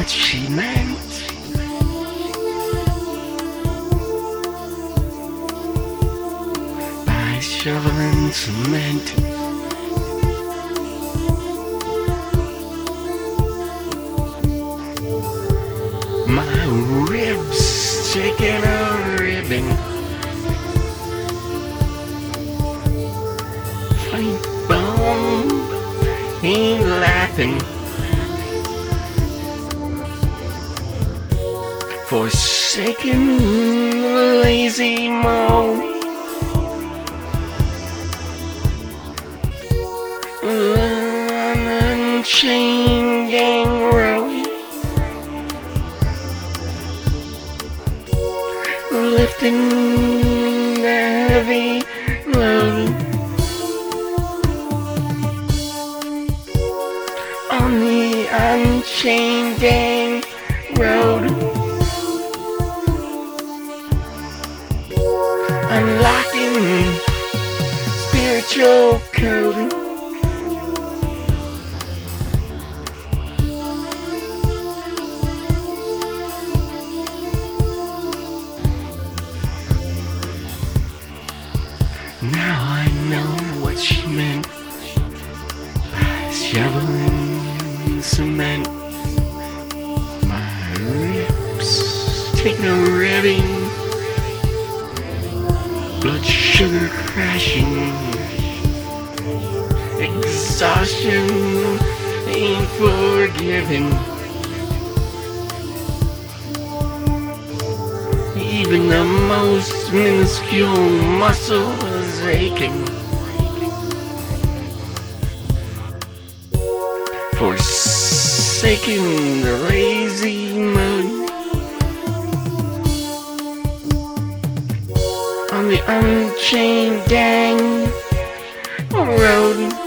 what she meant. By shoveling cement. My ribs taking a ribbon. Funny bone ain't laughing. Forsaken lazy mo. Unchained gang road. Lifting the heavy load on the Unchained Gang road. Unlocking spiritual code. Now I know what she meant by shoveling cement. My ribs take no ribbing. Blood sugar crashing. Exhaustion ain't forgiving. Even the most minuscule muscle is aching. Forsaking the lazy mood on the Unchained Gang road.